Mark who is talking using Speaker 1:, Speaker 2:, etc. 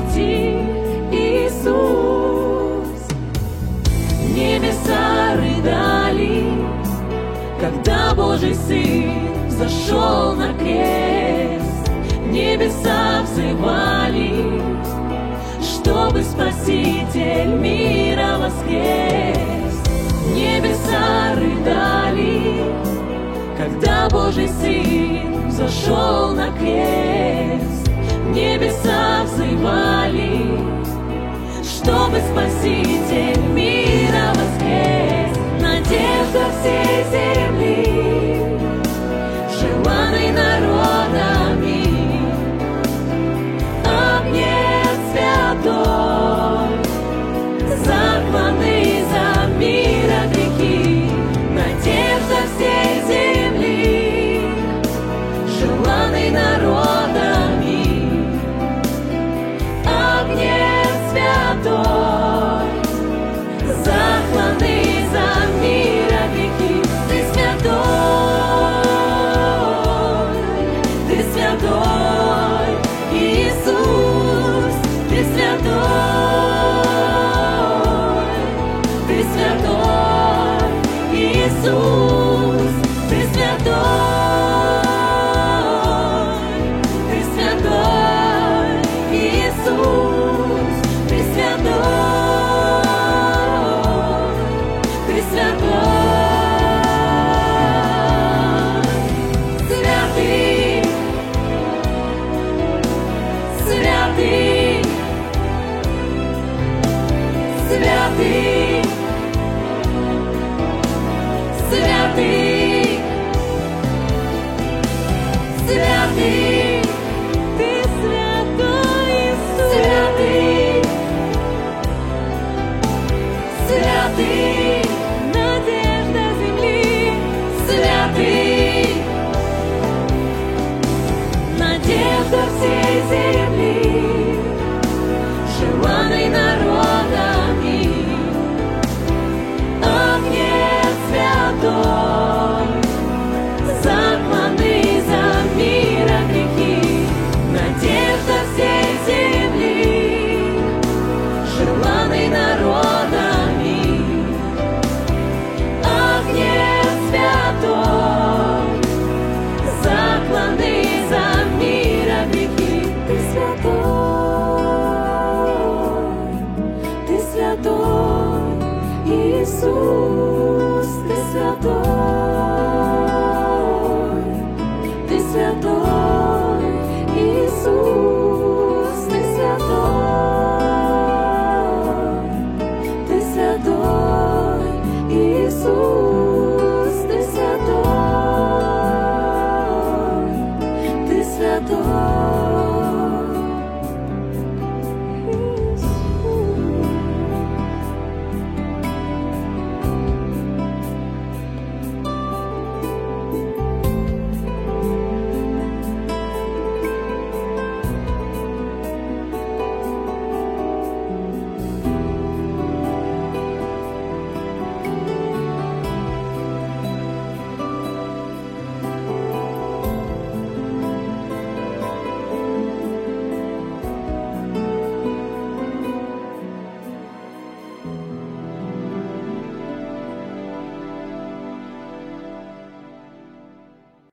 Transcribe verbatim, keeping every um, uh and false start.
Speaker 1: уйти, Иисус. Небеса рыдали, когда Божий Сын зашел на крест. Небеса взывали, чтобы Спаситель мира воскрес. Небеса рыдали, когда Божий Сын зашел на крест. Небеса взывали, чтобы Спаситель мира воскрес. Надежда всей земли, желанный народами, огнец святой, закланный за мира грехи. Надежда всей земли, желанный народами, огнец святой, закланный за мира грехи. Ты святой, Ты святой, Иисус, Ты святой, Ты святой, Иисус, Ты святой, Ты святой, Иисус, Ты святой, Ты святой. Святый, святый, святый.